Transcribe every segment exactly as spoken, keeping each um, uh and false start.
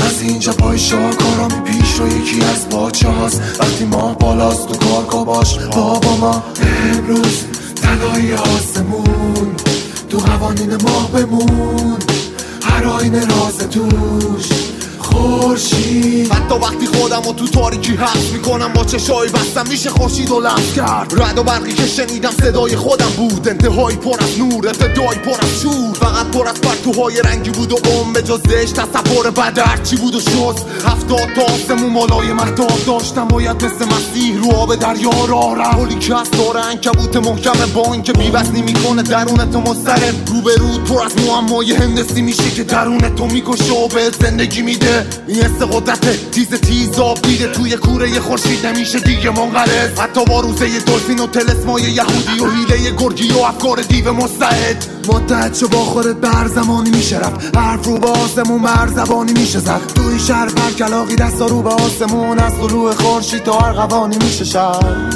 از اینجا پای شاهکارامی پیش رو یکی از باچه هاست. وقتی ماه بالاست تو کارگاه باش بابا ما امروز تنهایی آسمون تو قوانین ماه بمون، هر آینه راز توش خورشید. حتی وقتی خودم رو تو تاریکی حس میکنم با چشای بستم میشه خورشید و لمس کرد. رعد و برقی که شنیدم صدای خودم بود، انتهای پر از نور ابتدای پر از شور. فقط پر از پرتوهای رنگی بود و عمر به جز زشت تصور بد هرچی بود و شد. هفتاد تا آسمون مالای مهتاب داشتم، باید مثل مسیح رو آب دریا راه رفت. پلی که از داره عنکبوت محکم بان که بی‌وزنی میکنه درونتو مضطرب. روبرود پر از معمای هندسی میشه که درونتو میکشه و به زندگی میده. این حس قدرت تیز تیز آب دیده توی کوره خورشید نمیشه دیگه منقرض. حتی با روزه دلفین و تلسمای یهودی و حیله گرگی و افکار دیو مستعد. متحد شو با خودت به هر زمانی میشه رفت، حرف رو به آسمون به هر زبانی میشه زد. تو این شهر پر کلاقی دستا رو به آسمون، از طلوع خورشید تا هر قوانی میشه شد.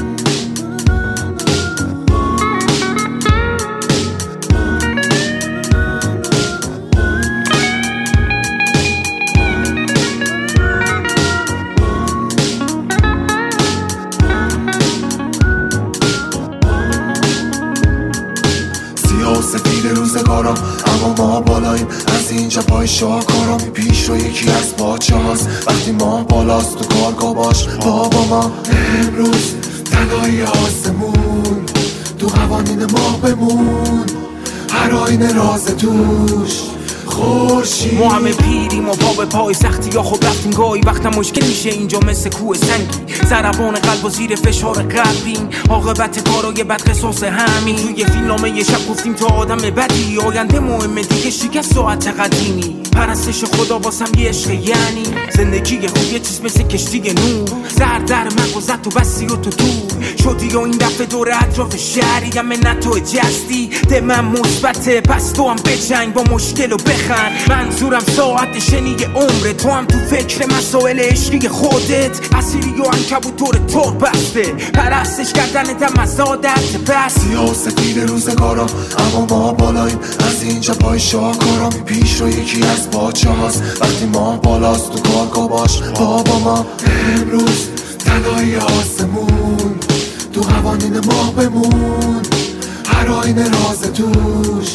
سفید روزگارا اما ما بالاییم، از اینجا پای شاهکارا می پیش رو یکی از باچه هاست. وقتی ما بالاست تو کارگاه باش بابا ما امروز تنهایی آسمون تو قوانین ما بمون، هر آینه راز توش خورشید. ما همه پیریم و پا به پای سختی یا خب رفتیم گاهی وقتا مشکل میشه اینجا مثل کوه سنگی. ضربان قلب و زیر فشار قلبین، عاقبت کارای بد قصاص همین. توی فیلمنامه یه شب گفتیم تا آدم بدی آینده مهمه دیگه شکست ساعت قدیمی. پرستش خدا واسم یه عشق یعنی زندگی خوب یه چیز مثل کشتی نور. زر در مغزت و بسی و تو تو شدی و این دفعه دور اطراف شهری هم نه تو جستی. ده من مثبته پس تو هم بجنگ با مشکل و بخند. منظورم ساعت شنی عمره، تو هم تو فکر مسائل عشقی خودت اسیری و عنکبوتور تو بسته. پرستش کردن دم از عادت بس. سیاه و سفید روزگارا اما ما بالاییم، از اینجا پای شاهکارا می پیش رو یکی از باچه هاست. وقتی ما بالاست تو کارگاه باش بابا ما امروز تنهایی آسمون تو قوانین ما بمون، هر آینه راز توش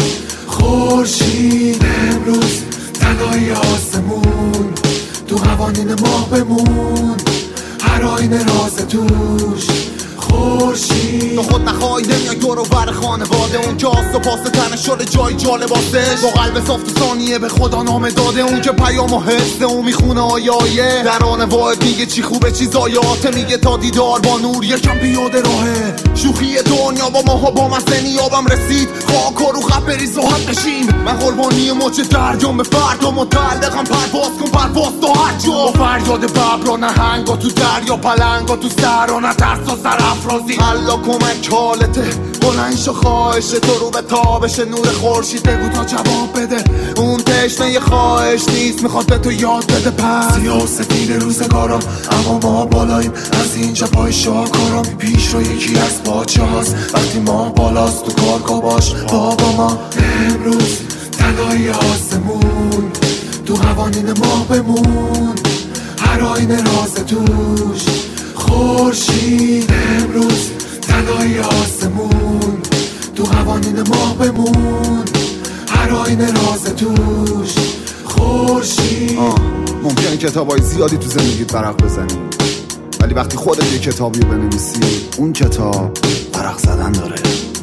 خورشید. امروز تنهایی آسمون تو قوانین ما بمون، هر آینه راز توش خورشید. تو خود نخواهی نمیای دور و بر خانواده، اون که آست و پاس تنه شده جای جالباتش. با قلب صاف تو ثانیه به خدا نامه داده، اون که پیام و حسه اون میخونه آیایه. در آن واحد میگه چی خوبه چی زایاته، میگه تا دیدار با نور یکم بیاده راهه. شوخی دنیا با ماها با مزه نیابم رسید، خاک و رو خط بریز و حد نشیم. من قربانی موج درجام به فردا متعلقم، پرواز کن پرواز تا هر جا. با فریاد ببر و نهنگا تو دریا پلنگا تو سر و نترس و سرافرازی. الله کمک حالته بلند شو خواهش تو رو به تابش نور خورشید. بگو تا جواب بده اون تشنه خواهش نیست میخواد به تو یاد بده. پس سیاه و سفید روزگارا اما ما بالاییم، از اینجا پای شاهکارا می پیش رو یکی از باچه هاست. وقتی ما بالاست تو کارگاه باش بابا ما امروز تنهایی آسمون تو قوانین ما بمون، هر آینه راز توش خورشید. امروز تنهایی آسمون تو قوانین ما بمون، هر آینه راز توش خورشید. ممکنه کتابای زیادی تو زندگیت ورق بزنی، ولی وقتی خودت یه کتابی رو بنویسی اون کتاب ورق زدن داره.